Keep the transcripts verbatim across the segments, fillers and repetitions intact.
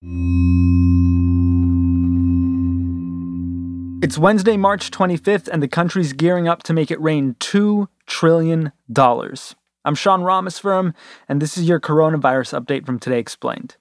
It's Wednesday, March twenty-fifth, and the country's gearing up to make it rain two trillion dollars. I'm Sean Rameswaram, and this is your coronavirus update from Today Explained.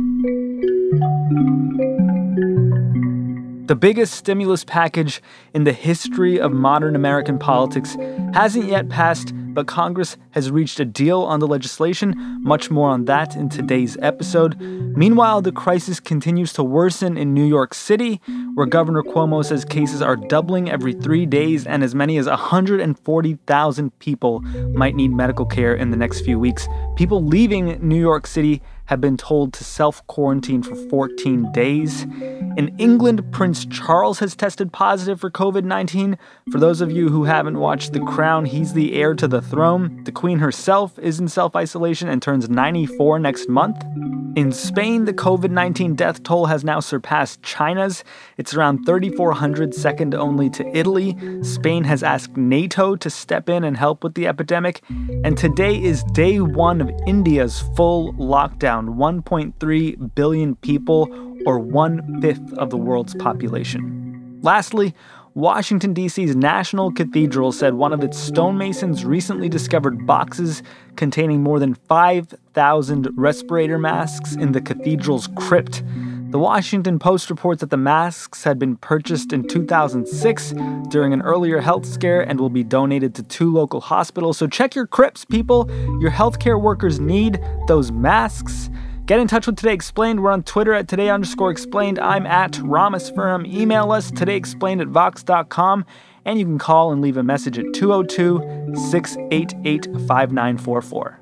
The biggest stimulus package in the history of modern American politics hasn't yet passed, but Congress has reached a deal on the legislation. Much more on that in today's episode. Meanwhile, the crisis continues to worsen in New York City, where Governor Cuomo says cases are doubling every three days and as many as one hundred forty thousand people might need medical care in the next few weeks. People leaving New York City have been told to self-quarantine for fourteen days. In England, Prince Charles has tested positive for covid nineteen. For those of you who haven't watched The Crown, he's the heir to the throne. The Queen herself is in self-isolation and turns ninety-four next month. In Spain, the covid nineteen death toll has now surpassed China's. It's around thirty-four hundred, second only to Italy. Spain has asked NATO to step in and help with the epidemic. And today is day one of India's full lockdown. one point three billion people, or one-fifth of the world's population. Lastly, Washington, D C's National Cathedral said one of its stonemasons recently discovered boxes containing more than five thousand respirator masks in the cathedral's crypt. The Washington Post reports that the masks had been purchased in two thousand six during an earlier health scare and will be donated to two local hospitals. So check your crypts, people. Your healthcare workers need those masks. Get in touch with Today Explained. We're on Twitter at Today underscore Explained. I'm at Rameswaram. Email us, todayexplained at vox dot com. And you can call and leave a message at two oh two, six eight eight, five nine four four.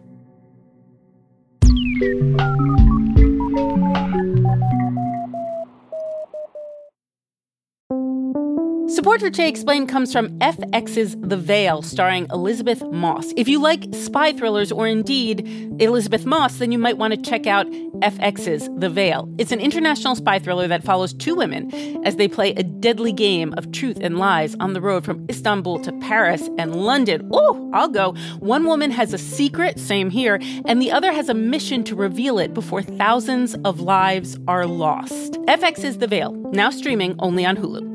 Support for Today Explained comes from F X's The Veil, starring Elizabeth Moss. If you like spy thrillers or indeed Elizabeth Moss, then you might want to check out F X's The Veil. It's an international spy thriller that follows two women as they play a deadly game of truth and lies on the road from Istanbul to Paris and London. Oh, I'll go. One woman has a secret, same here, and the other has a mission to reveal it before thousands of lives are lost. F X's The Veil, now streaming only on Hulu.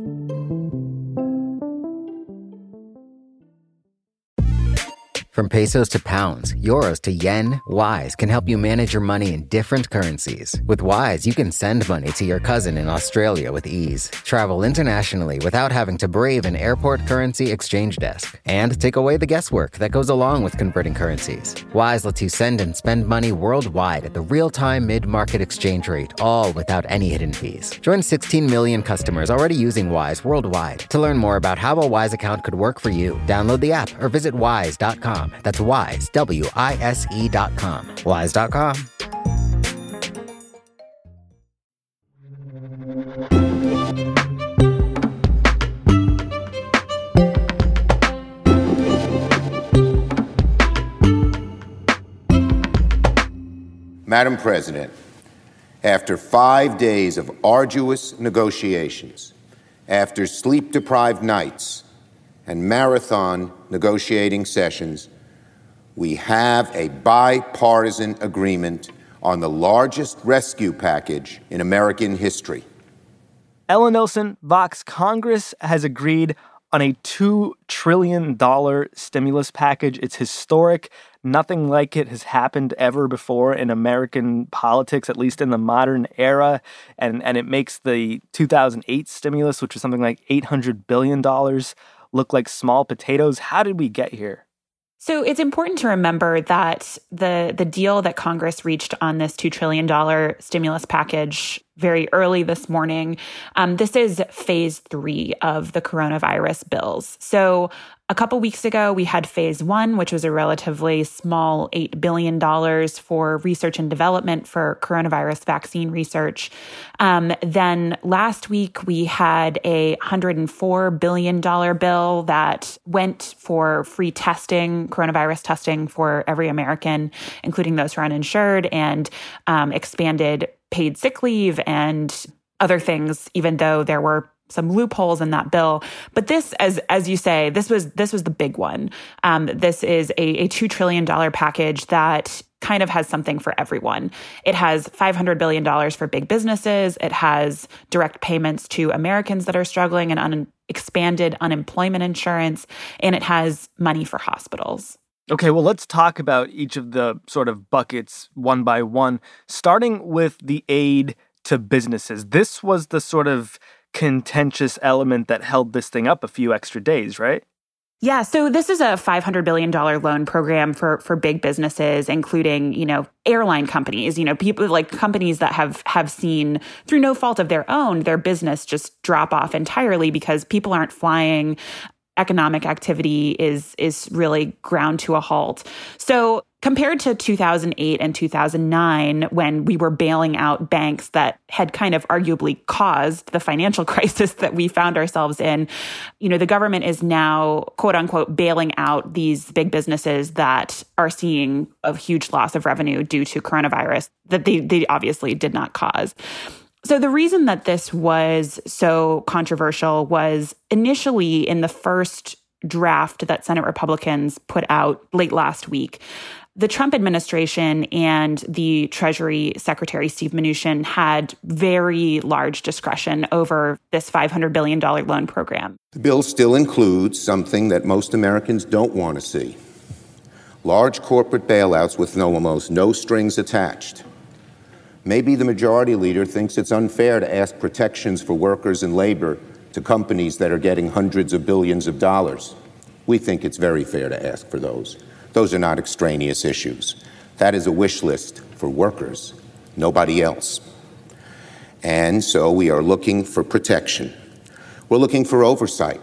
From pesos to pounds, euros to yen, Wise can help you manage your money in different currencies. With Wise, you can send money to your cousin in Australia with ease, travel internationally without having to brave an airport currency exchange desk, and take away the guesswork that goes along with converting currencies. Wise lets you send and spend money worldwide at the real-time mid-market exchange rate, all without any hidden fees. Join sixteen million customers already using Wise worldwide. To learn more about how a Wise account could work for you, download the app or visit wise dot com. That's Wise, W I S E dot com. Wise dot com. Madam President, after five days of arduous negotiations, after sleep-deprived nights and marathon negotiating sessions, we have a bipartisan agreement on the largest rescue package in American history. Ella Nilsen, Vox. Congress has agreed on a two trillion dollars stimulus package. It's historic. Nothing like it has happened ever before in American politics, at least in the modern era. And, and it makes the two thousand eight stimulus, which was something like eight hundred billion dollars, look like small potatoes. How did we get here? So it's important to remember that the the deal that Congress reached on this two trillion dollars stimulus package very early this morning, um, this is phase three of the coronavirus bills. So a couple weeks ago, we had phase one, which was a relatively small eight billion dollars for research and development for coronavirus vaccine research. Um, then last week, we had a one hundred four billion dollars bill that went for free testing, coronavirus testing for every American, including those who are uninsured, and um, expanded paid sick leave and other things, even though there were some loopholes in that bill. But this, as as you say, this was this was the big one. Um, this is a, a two trillion dollars package that kind of has something for everyone. It has five hundred billion dollars for big businesses. It has direct payments to Americans that are struggling and un- expanded unemployment insurance. And it has money for hospitals. Okay, well, let's talk about each of the sort of buckets one by one, starting with the aid to businesses. This was the sort of contentious element that held this thing up a few extra days, right? Yeah, so this is a five hundred billion dollars loan program for for big businesses, including, you know, airline companies, you know, people like companies that have have seen through no fault of their own, their business just drop off entirely because people aren't flying. Economic activity is is really ground to a halt. So compared to two thousand eight and two thousand nine, when we were bailing out banks that had kind of arguably caused the financial crisis that we found ourselves in, you know, the government is now, quote unquote, bailing out these big businesses that are seeing a huge loss of revenue due to coronavirus that they, they obviously did not cause. So the reason that this was so controversial was initially in the first draft that Senate Republicans put out late last week, the Trump administration and the Treasury Secretary Steve Mnuchin had very large discretion over this five hundred billion dollars loan program. The bill still includes something that most Americans don't want to see: large corporate bailouts with no, almost no strings attached. Maybe the majority leader thinks it's unfair to ask protections for workers and labor to companies that are getting hundreds of billions of dollars. We think it's very fair to ask for those. Those are not extraneous issues. That is a wish list for workers, nobody else. And so we are looking for protection. We're looking for oversight.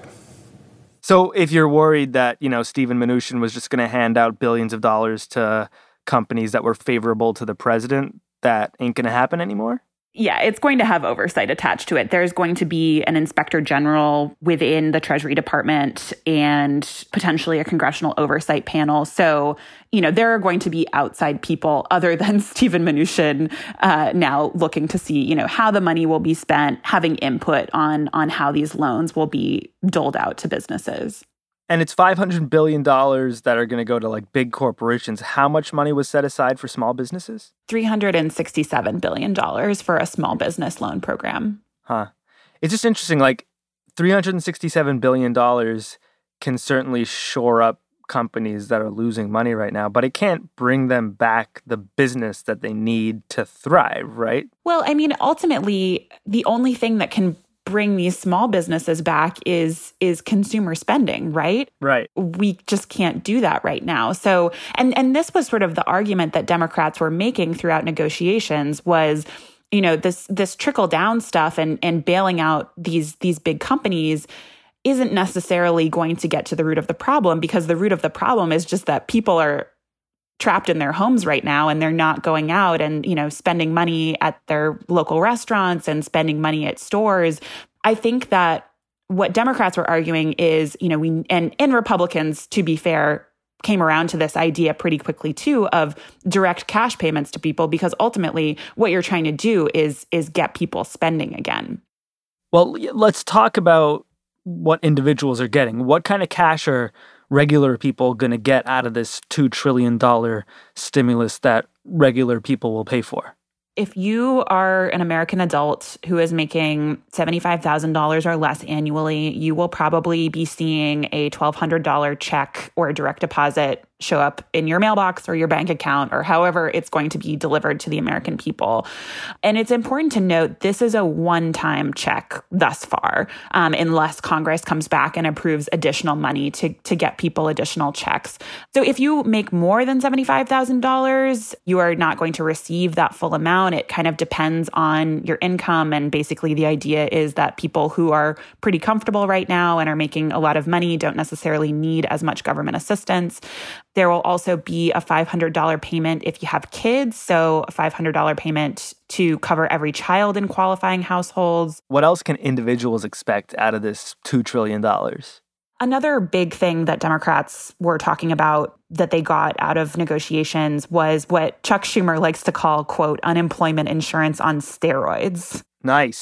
So if you're worried that, you know, Steven Mnuchin was just going to hand out billions of dollars to companies that were favorable to the president, that ain't going to happen anymore? Yeah, it's going to have oversight attached to it. There's going to be an inspector general within the Treasury Department and potentially a congressional oversight panel. So, you know, there are going to be outside people other than Steven Mnuchin uh, now looking to see, you know, how the money will be spent, having input on, on how these loans will be doled out to businesses. And it's five hundred billion dollars that are going to go to like big corporations. How much money was set aside for small businesses? three hundred sixty-seven billion dollars for a small business loan program. Huh. It's just interesting, like three hundred sixty-seven billion dollars can certainly shore up companies that are losing money right now, but it can't bring them back the business that they need to thrive, right? Well, I mean, ultimately, the only thing that can bring these small businesses back is is consumer spending, right? Right. We just can't do that right now. So, and and this was sort of the argument that Democrats were making throughout negotiations was, you know, this this trickle down stuff and and bailing out these these big companies isn't necessarily going to get to the root of the problem, because the root of the problem is just that people are trapped in their homes right now and they're not going out and, you know, spending money at their local restaurants and spending money at stores. I think that what Democrats were arguing is, you know, we and, and Republicans, to be fair, came around to this idea pretty quickly too of direct cash payments to people, because ultimately what you're trying to do is is get people spending again. Well, let's talk about what individuals are getting. What kind of cash are regular people going to get out of this two trillion dollars stimulus that regular people will pay for? If you are an American adult who is making seventy-five thousand dollars or less annually, you will probably be seeing a twelve hundred dollars check or a direct deposit show up in your mailbox or your bank account, or however it's going to be delivered to the American people. And it's important to note this is a one-time check thus far, um, unless Congress comes back and approves additional money to, to get people additional checks. So if you make more than seventy-five thousand dollars, you are not going to receive that full amount. It kind of depends on your income. And basically the idea is that people who are pretty comfortable right now and are making a lot of money don't necessarily need as much government assistance. There will also be a five hundred dollars payment if you have kids, so a five hundred dollars payment to cover every child in qualifying households. What else can individuals expect out of this two trillion dollars? Another big thing that Democrats were talking about that they got out of negotiations was what Chuck Schumer likes to call, quote, unemployment insurance on steroids. Nice.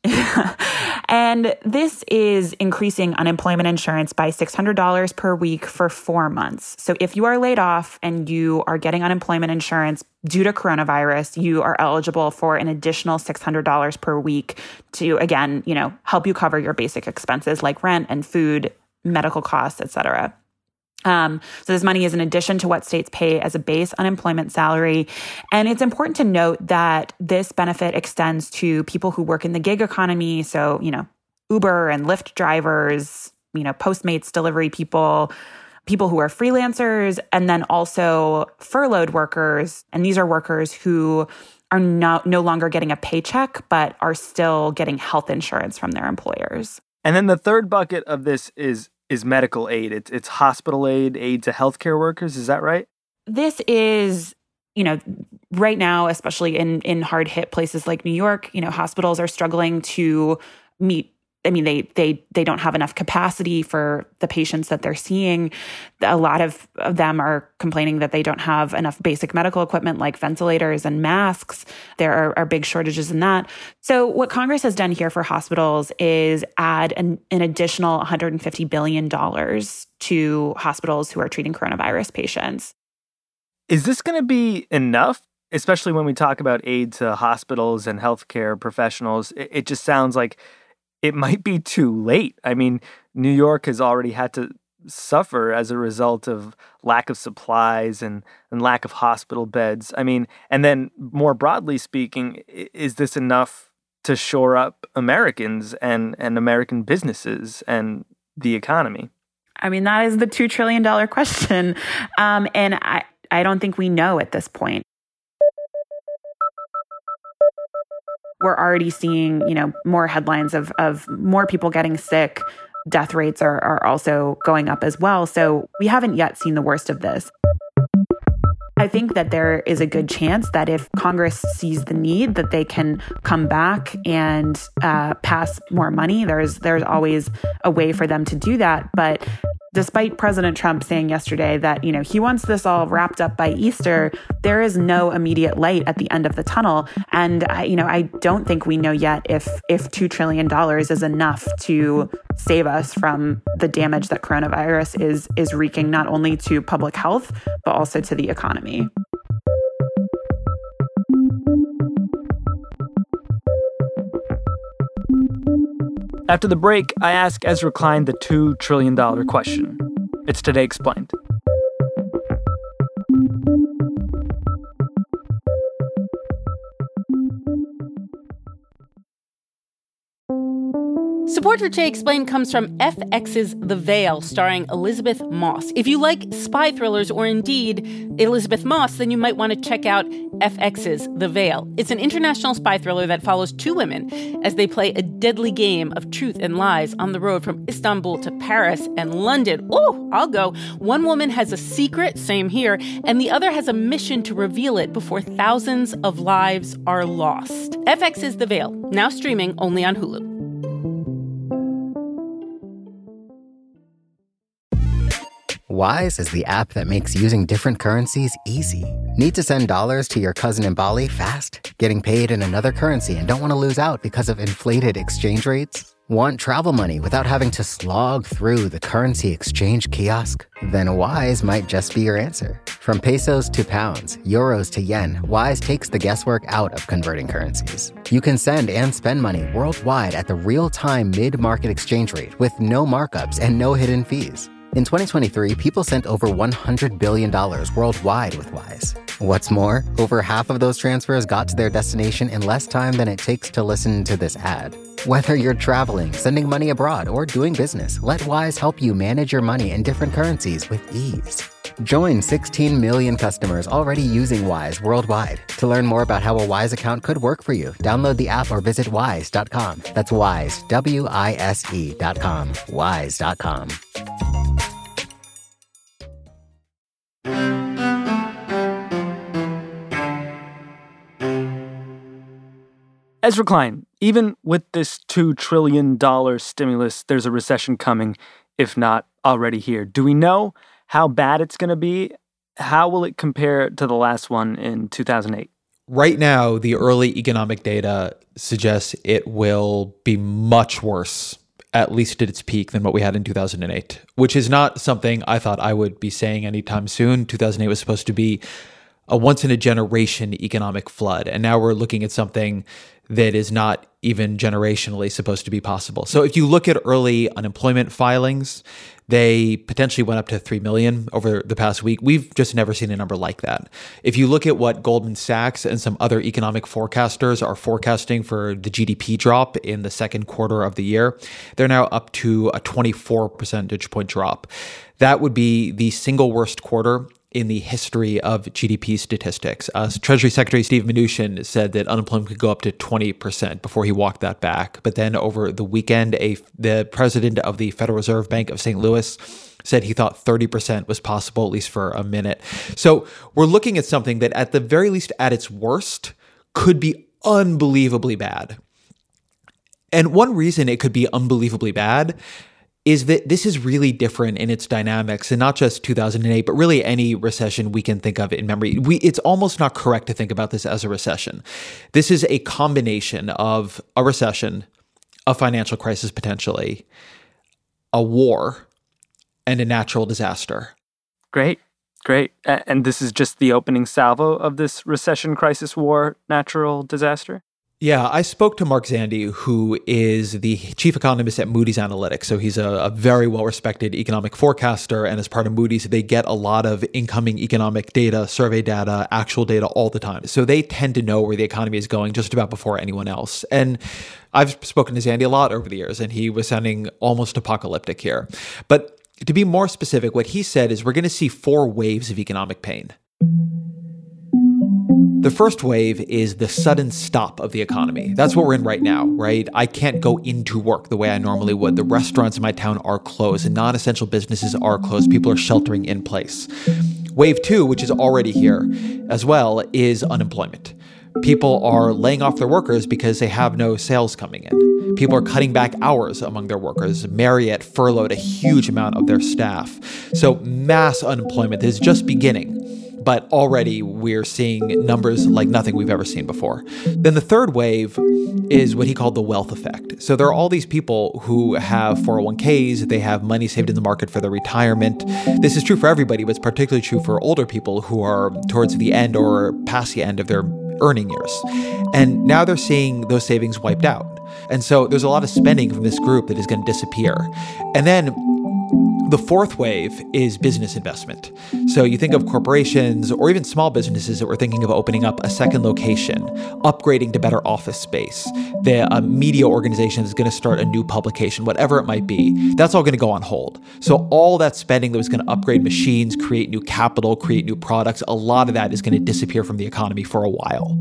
And this is increasing unemployment insurance by six hundred dollars per week for four months. So if you are laid off and you are getting unemployment insurance due to coronavirus, you are eligible for an additional six hundred dollars per week to, again, you know, help you cover your basic expenses like rent and food, medical costs, et cetera. Um, so this money is in addition to what states pay as a base unemployment salary. And it's important to note that this benefit extends to people who work in the gig economy. So, you know, Uber and Lyft drivers, you know, Postmates delivery people, people who are freelancers, and then also furloughed workers. And these are workers who are no, no longer getting a paycheck, but are still getting health insurance from their employers. And then the third bucket of this is is medical aid. It's it's hospital aid, aid to healthcare workers. Is that right? This is, you know, right now, especially in, in hard hit places like New York, you know, hospitals are struggling to meet. I mean, they they they don't have enough capacity for the patients that they're seeing. A lot of, of them are complaining that they don't have enough basic medical equipment like ventilators and masks. There are, are big shortages in that. So what Congress has done here for hospitals is add an, an additional one hundred fifty billion dollars to hospitals who are treating coronavirus patients. Is this going to be enough? Especially when we talk about aid to hospitals and healthcare professionals, it, it just sounds like it might be too late. I mean, New York has already had to suffer as a result of lack of supplies and, and lack of hospital beds. I mean, and then more broadly speaking, is this enough to shore up Americans and, and American businesses and the economy? I mean, that is the two trillion dollars question. Um, and I, I don't think we know at this point. We're already seeing, you know, more headlines of of more people getting sick. Death rates are, are also going up as well. So we haven't yet seen the worst of this. I think that there is a good chance that if Congress sees the need, that they can come back and uh, pass more money. There's there's always a way for them to do that. But despite President Trump saying yesterday that, you know, he wants this all wrapped up by Easter, there is no immediate light at the end of the tunnel. And, I, you know, I don't think we know yet if if two trillion dollars is enough to save us from the damage that coronavirus is is wreaking not only to public health, but also to the economy. After the break, I ask Ezra Klein the two trillion dollars question. It's Today Explained. Support for Today Explained comes from F X's The Veil, starring Elizabeth Moss. If you like spy thrillers or indeed Elizabeth Moss, then you might want to check out F X's The Veil. It's an international spy thriller that follows two women as they play a deadly game of truth and lies on the road from Istanbul to Paris and London. Oh, I'll go. One woman has a secret, same here, and the other has a mission to reveal it before thousands of lives are lost. F X's The Veil, now streaming only on Hulu. Wise is the app that makes using different currencies easy. Need to send dollars to your cousin in Bali fast? Getting paid in another currency and don't want to lose out because of inflated exchange rates? Want travel money without having to slog through the currency exchange kiosk? Then Wise might just be your answer. From pesos to pounds, euros to yen, Wise takes the guesswork out of converting currencies. You can send and spend money worldwide at the real-time mid-market exchange rate with no markups and no hidden fees. In twenty twenty-three, people sent over one hundred billion dollars worldwide with Wise. What's more, over half of those transfers got to their destination in less time than it takes to listen to this ad. Whether you're traveling, sending money abroad, or doing business, let Wise help you manage your money in different currencies with ease. Join sixteen million customers already using Wise worldwide. To learn more about how a Wise account could work for you, download the app or visit wise dot com. That's Wise, W I S E dot com, wise dot com. Ezra Klein, even with this two trillion dollars stimulus, there's a recession coming, if not already here. Do we know how bad it's going to be? How will it compare to the last one in two thousand eight? Right now, the early economic data suggests it will be much worse, at least at its peak, than what we had in two thousand eight, which is not something I thought I would be saying anytime soon. two thousand eight was supposed to be a once-in-a-generation economic flood, and now we're looking at something that is not even generationally supposed to be possible. So if you look at early unemployment filings, they potentially went up to three million over the past week. We've just never seen a number like that. If you look at what Goldman Sachs and some other economic forecasters are forecasting for the G D P drop in the second quarter of the year, they're now up to a twenty-four percentage point drop. That would be the single worst quarter in the history of G D P statistics. Uh, Treasury Secretary Steve Mnuchin said that unemployment could go up to twenty percent before he walked that back. But then over the weekend, a, the president of the Federal Reserve Bank of Saint Louis said he thought thirty percent was possible, at least for a minute. So we're looking at something that at the very least at its worst could be unbelievably bad. And one reason it could be unbelievably bad is that this is really different in its dynamics, and not just two thousand eight, but really any recession we can think of in memory. We, it's almost not correct to think about this as a recession. This is a combination of a recession, a financial crisis potentially, a war, and a natural disaster. Great, great. And this is just the opening salvo of this recession, crisis, war, natural disaster? Yeah, I spoke to Mark Zandi, who is the chief economist at Moody's Analytics. So he's a, a very well-respected economic forecaster. And as part of Moody's, they get a lot of incoming economic data, survey data, actual data all the time. So they tend to know where the economy is going just about before anyone else. And I've spoken to Zandi a lot over the years, and he was sounding almost apocalyptic here. But to be more specific, what he said is we're going to see four waves of economic pain. The first wave is the sudden stop of the economy. That's what we're in right now, right? I can't go into work the way I normally would. The restaurants in my town are closed and non-essential businesses are closed. People are sheltering in place. Wave two, which is already here as well, is unemployment. People are laying off their workers because they have no sales coming in. People are cutting back hours among their workers. Marriott furloughed a huge amount of their staff. So mass unemployment is just beginning. But already we're seeing numbers like nothing we've ever seen before. Then the third wave is what he called the wealth effect. So there are all these people who have four oh one k's, they have money saved in the market for their retirement. This is true for everybody, but it's particularly true for older people who are towards the end or past the end of their earning years. And now they're seeing those savings wiped out. And so there's a lot of spending from this group that is going to disappear. And then the fourth wave is business investment. So you think of corporations or even small businesses that were thinking of opening up a second location, upgrading to better office space, the uh, media organization is going to start a new publication, whatever it might be. That's all going to go on hold. So all that spending that was going to upgrade machines, create new capital, create new products, a lot of that is going to disappear from the economy for a while.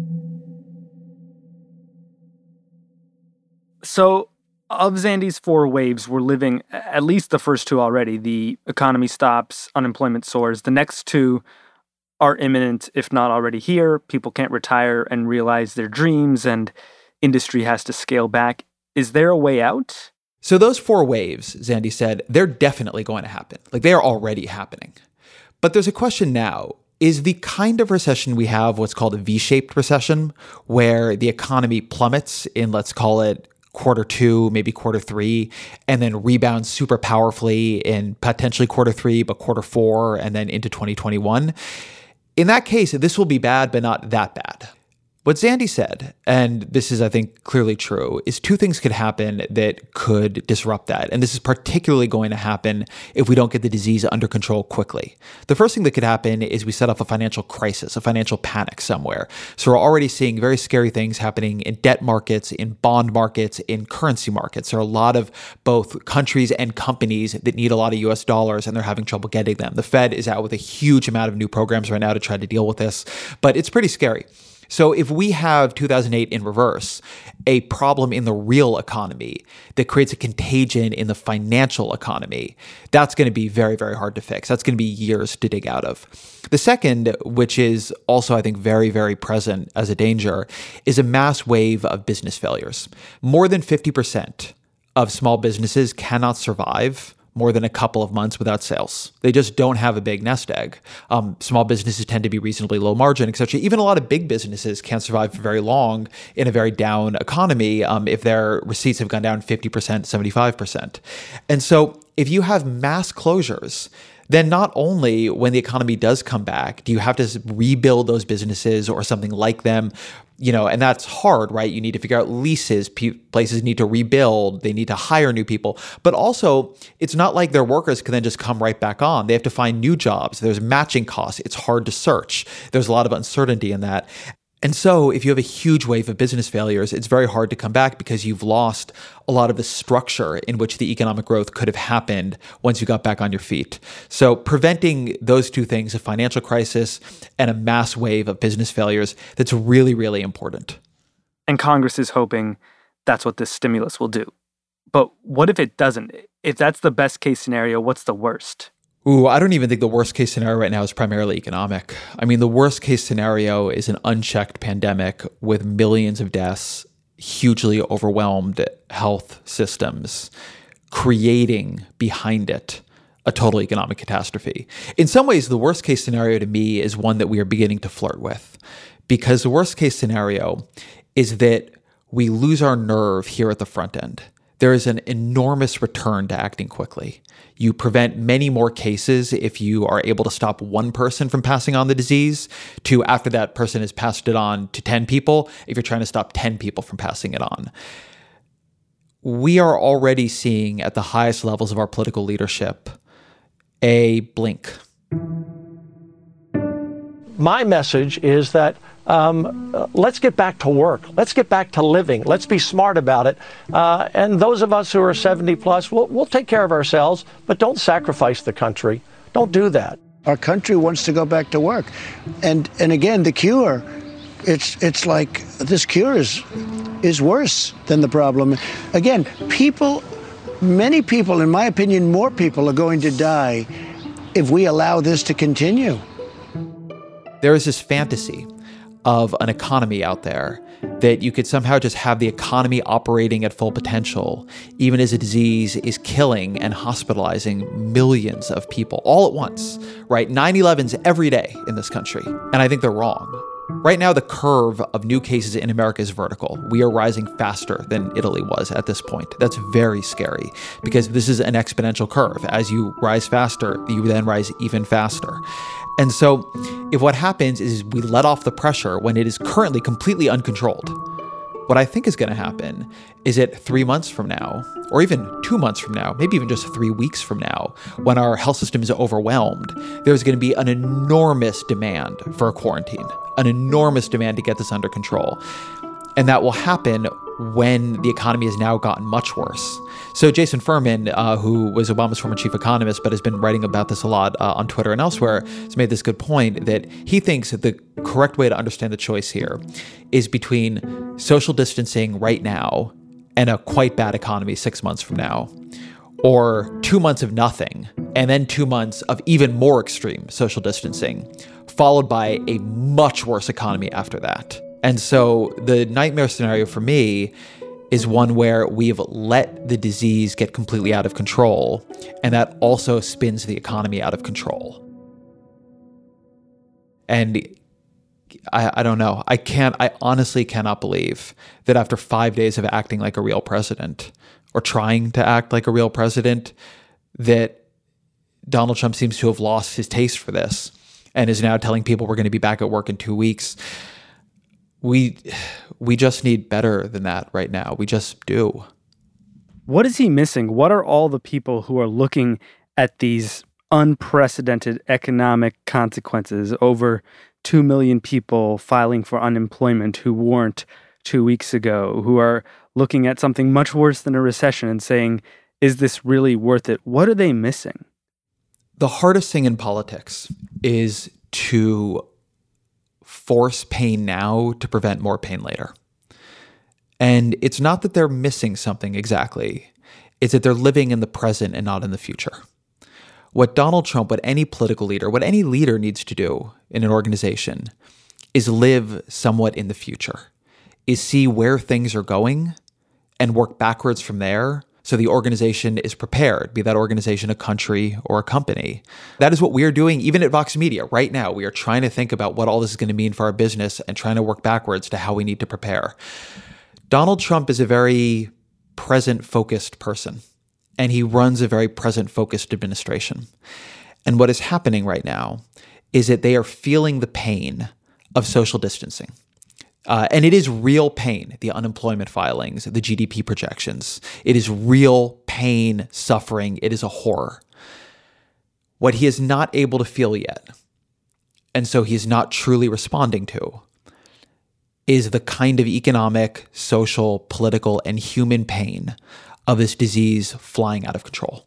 So of Zandi's four waves, we're living at least the first two already. The economy stops, unemployment soars. The next two are imminent, if not already here. People can't retire and realize their dreams, and industry has to scale back. Is there a way out? So those four waves, Zandi said, they're definitely going to happen. Like, they are already happening. But there's a question now. Is the kind of recession we have what's called a V-shaped recession, where the economy plummets in, let's call it, quarter two, maybe quarter three, and then rebounds super powerfully in potentially quarter three, but quarter four, and then into twenty twenty-one. In that case, this will be bad, but not that bad. What Zandi said, and this is, I think, clearly true, is two things could happen that could disrupt that. And this is particularly going to happen if we don't get the disease under control quickly. The first thing that could happen is we set off a financial crisis, a financial panic somewhere. So we're already seeing very scary things happening in debt markets, in bond markets, in currency markets. There are a lot of both countries and companies that need a lot of U S dollars, and they're having trouble getting them. The Fed is out with a huge amount of new programs right now to try to deal with this, but it's pretty scary. So if we have two thousand eight in reverse, a problem in the real economy that creates a contagion in the financial economy, that's going to be very, very hard to fix. That's going to be years to dig out of. The second, which is also, I think, very, very present as a danger, is a mass wave of business failures. More than fifty percent of small businesses cannot survive more than a couple of months without sales. They just don't have a big nest egg. Um, small businesses tend to be reasonably low margin, et cetera. Even a lot of big businesses can't survive for very long in a very down economy um, if their receipts have gone down fifty percent, seventy-five percent. And so if you have mass closures, then not only when the economy does come back, do you have to rebuild those businesses or something like them, you know, and that's hard, right? You need to figure out leases, P- places need to rebuild, they need to hire new people. But also, it's not like their workers can then just come right back on. They have to find new jobs. There's matching costs. It's hard to search. There's a lot of uncertainty in that. And so if you have a huge wave of business failures, it's very hard to come back because you've lost a lot of the structure in which the economic growth could have happened once you got back on your feet. So preventing those two things, a financial crisis and a mass wave of business failures, that's really, really important. And Congress is hoping that's what this stimulus will do. But what if it doesn't? If that's the best case scenario, what's the worst? Ooh, I don't even think the worst case scenario right now is primarily economic. I mean, the worst case scenario is an unchecked pandemic with millions of deaths, hugely overwhelmed health systems, creating behind it a total economic catastrophe. In some ways, the worst case scenario to me is one that we are beginning to flirt with, because the worst case scenario is that we lose our nerve here at the front end. There is an enormous return to acting quickly. You prevent many more cases if you are able to stop one person from passing on the disease to after that person has passed it on to ten people, if you're trying to stop ten people from passing it on. We are already seeing at the highest levels of our political leadership a blink. My message is that Um, uh, let's get back to work. Let's get back to living. Let's be smart about it. Uh, and those of us who are seventy plus, we'll, we'll take care of ourselves, but don't sacrifice the country. Don't do that. Our country wants to go back to work. And and again, the cure, it's it's like this cure is, is worse than the problem. Again, people, many people, in my opinion, more people are going to die if we allow this to continue. There is this fantasy of an economy out there that you could somehow just have the economy operating at full potential, even as a disease is killing and hospitalizing millions of people all at once, right? nine eleven's every day in this country, and I think they're wrong. Right now, the curve of new cases in America is vertical. We are rising faster than Italy was at this point. That's very scary because this is an exponential curve. As you rise faster, you then rise even faster. And so if what happens is we let off the pressure when it is currently completely uncontrolled, what I think is going to happen is that three months from now, or even two months from now, maybe even just three weeks from now, when our health system is overwhelmed, there's going to be an enormous demand for a quarantine, an enormous demand to get this under control. And that will happen when the economy has now gotten much worse. So Jason Furman, uh, who was Obama's former chief economist, but has been writing about this a lot uh, on Twitter and elsewhere, has made this good point that he thinks that the correct way to understand the choice here is between social distancing right now and a quite bad economy six months from now, or two months of nothing, and then two months of even more extreme social distancing, followed by a much worse economy after that. And so the nightmare scenario for me is one where we've let the disease get completely out of control, and that also spins the economy out of control. And I, I don't know. I can't, I honestly cannot believe that after five days of acting like a real president, or trying to act like a real president, that Donald Trump seems to have lost his taste for this and is now telling people we're going to be back at work in two weeks. We we just need better than that right now. We just do. What is he missing? What are all the people who are looking at these unprecedented economic consequences, over two million people filing for unemployment who weren't two weeks ago, who are looking at something much worse than a recession and saying, is this really worth it? What are they missing? The hardest thing in politics is to force pain now to prevent more pain later. And it's not that they're missing something exactly. It's that they're living in the present and not in the future. What Donald Trump, what any political leader, what any leader needs to do in an organization is live somewhat in the future, is see where things are going and work backwards from there so the organization is prepared, be that organization a country or a company. That is what we are doing even at Vox Media right now. We are trying to think about what all this is going to mean for our business and trying to work backwards to how we need to prepare. Donald Trump is a very present-focused person, and he runs a very present-focused administration. And what is happening right now is that they are feeling the pain of social distancing. Uh, and it is real pain, the unemployment filings, the G D P projections. It is real pain, suffering. It is a horror. What he is not able to feel yet, and so he is not truly responding to, is the kind of economic, social, political, and human pain of this disease flying out of control,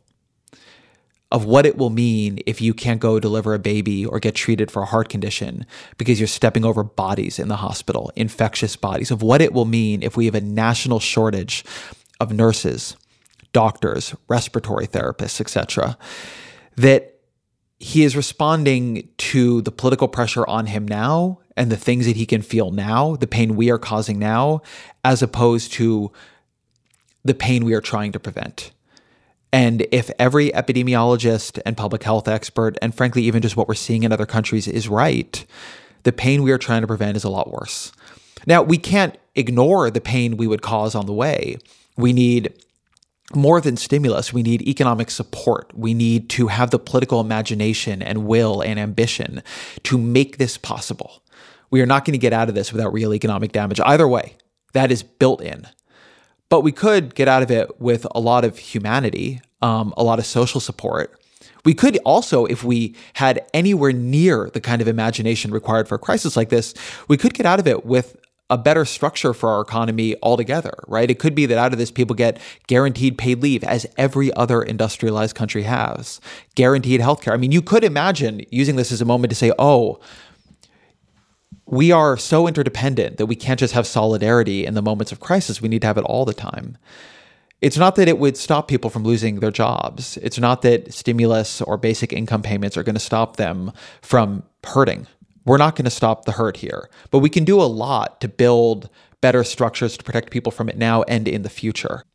of what it will mean if you can't go deliver a baby or get treated for a heart condition because you're stepping over bodies in the hospital, infectious bodies, of what it will mean if we have a national shortage of nurses, doctors, respiratory therapists, et cetera, that he is responding to the political pressure on him now and the things that he can feel now, the pain we are causing now, as opposed to the pain we are trying to prevent. And if every epidemiologist and public health expert, and frankly, even just what we're seeing in other countries is right, the pain we are trying to prevent is a lot worse. Now, we can't ignore the pain we would cause on the way. We need more than stimulus. We need economic support. We need to have the political imagination and will and ambition to make this possible. We are not going to get out of this without real economic damage. Either way, that is built in. But we could get out of it with a lot of humanity, um, a lot of social support. We could also, if we had anywhere near the kind of imagination required for a crisis like this, we could get out of it with a better structure for our economy altogether, right? It could be that out of this, people get guaranteed paid leave, as every other industrialized country has. Guaranteed healthcare. I mean, you could imagine using this as a moment to say, oh, we are so interdependent that we can't just have solidarity in the moments of crisis. We need to have it all the time. It's not that it would stop people from losing their jobs. It's not that stimulus or basic income payments are going to stop them from hurting. We're not going to stop the hurt here, but we can do a lot to build better structures to protect people from it now and in the future.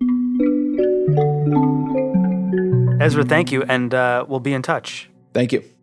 Ezra, thank you, and uh, we'll be in touch. Thank you.